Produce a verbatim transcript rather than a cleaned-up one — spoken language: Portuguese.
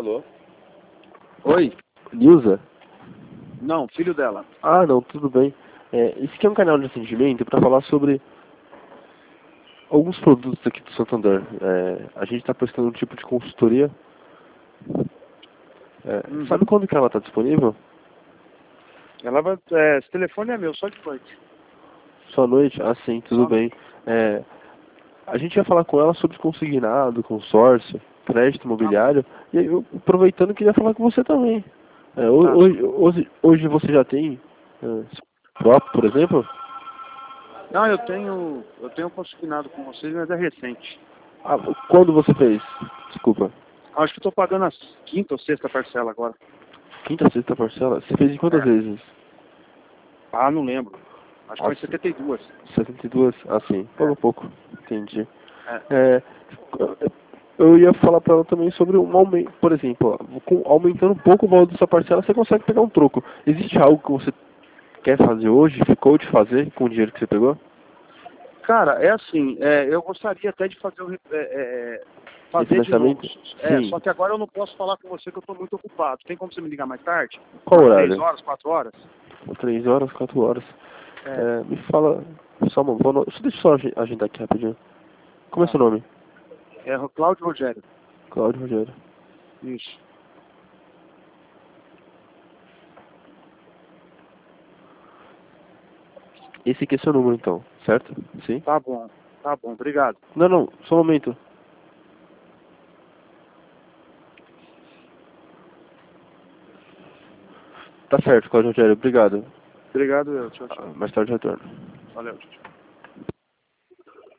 Alô? Oi, Nilza? não, filho dela. Ah, não, tudo bem. É, esse aqui é um canal de atendimento para falar sobre alguns produtos aqui do Santander. É, a gente está prestando um tipo de consultoria. É, Uhum. Sabe quando que ela está disponível? Ela vai, é, esse telefone é meu, só de noite. Só à noite? Ah, sim, tudo Só à bem. É, a gente ia falar com ela sobre consignado, consórcio, crédito Tá bom. imobiliário. E aí, eu, aproveitando, queria falar com você também. É, ho- Tá. hoje, hoje, hoje você já tem é, próprio, por exemplo? Não, eu tenho, eu tenho consignado com vocês, mas é recente. Ah, quando você fez? Desculpa. Acho que estou pagando a quinta ou sexta parcela agora. Quinta, sexta parcela? Você fez em quantas É. vezes? Ah, não lembro. Acho que foi Ah, setenta e duas. setenta e duas? Ah, sim. Pouco É. a pouco. Entendi. É. É, eu ia falar pra ela também sobre um aumento. Por exemplo, ó, com- aumentando um pouco o valor da sua parcela, você consegue pegar um troco. Existe algo que você quer fazer hoje, ficou de fazer com o dinheiro que você pegou? Cara, é assim, é, eu gostaria até de fazer o re- é, é, fazer de novo. Refinanciamento? É, Sim. só que agora eu não posso falar com você que eu estou muito ocupado. Tem como você me ligar mais tarde? Qual Umas três horário? horas, quatro horas? Três horas, quatro horas. É. É, me fala. Só uma boa no... Deixa eu só agi- agendar aqui rapidinho. Como é Tá. seu nome? É o Cláudio Rogério. Cláudio Rogério. Isso. Esse aqui é seu número então, certo? Sim? Tá bom. Tá bom, obrigado. Não, não, só um momento. Tá certo, Cláudio Rogério, obrigado. Obrigado eu. Tchau, tchau. Ah, mais tarde eu retorno. Valeu, tchau, tchau.